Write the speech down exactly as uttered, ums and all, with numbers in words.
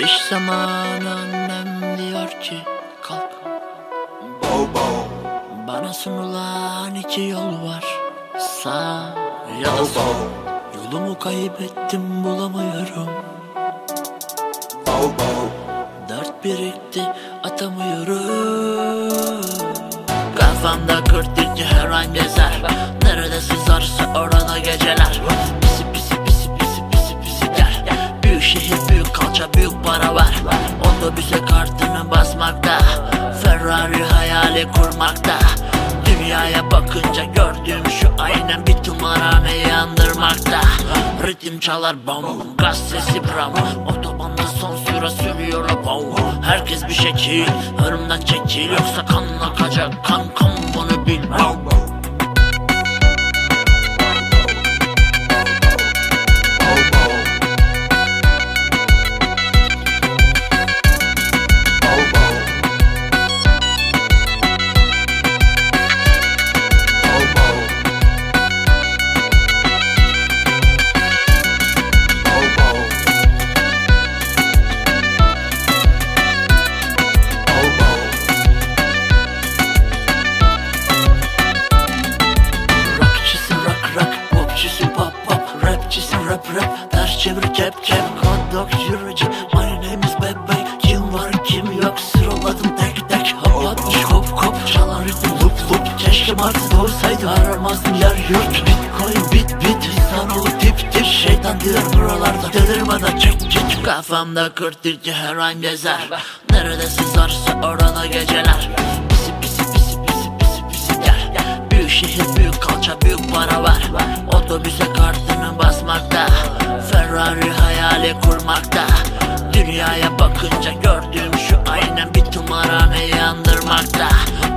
İş zamanı annem diyor ki kalk. Bow bow, Bana sunulan iki yol var, sağ ya da bow sol. bow, Yolumu kaybettim, bulamıyorum. bow bow, Dert birikti, atamıyorum. Kafamda kırk tilki her an gezer. Nerede sızarsa orada geceler. Pisi pisi pisi pisi pisi pisi der. Büyük şehir, büyük kalça, büyük para var. Otobüse kartını basmakta, Ferrari hayali kurmakta. Dünyaya bakınca gördüğüm şu aynen bir tımarhaneyi andırmakta. Ritim çalar bam, gaz sesi bram. Otobanda son süre sürüyor bam. Herkes bir şekil, önümden çekil, yoksa kan akacak. Kankam bunu bil. bow bow, bow bow, bow bow, bow bow, bow bow, bow bow. Rockçisin rock rock, popçisin pop pop, rapçisin rap rap, ters çevir kep kep. Hot dog yürücü, my name is Bebe. Kim var kim yok sıraladım tek tek. Hop hop hop hop, çalan ritim loop loop. Keşke Mars olsaydı, aramazdım yer yurt. Bitcoin bit bit, insanoğlu tip tip. Şeytan diyor buralarda, delirmeden çek çek. Kafamda kırk tilki her an gezer. Nerede sızarsa orada geceler. Pisi pisi pisi pisi pisi pisi der. Büyük şehir, büyük kalça, büyük para var. Otobüse kartını basmakta, Ferrari hayali kurmakta. Dünyaya bakınca gördüğüm şu aynen bir tımarhaneyi andırmakta.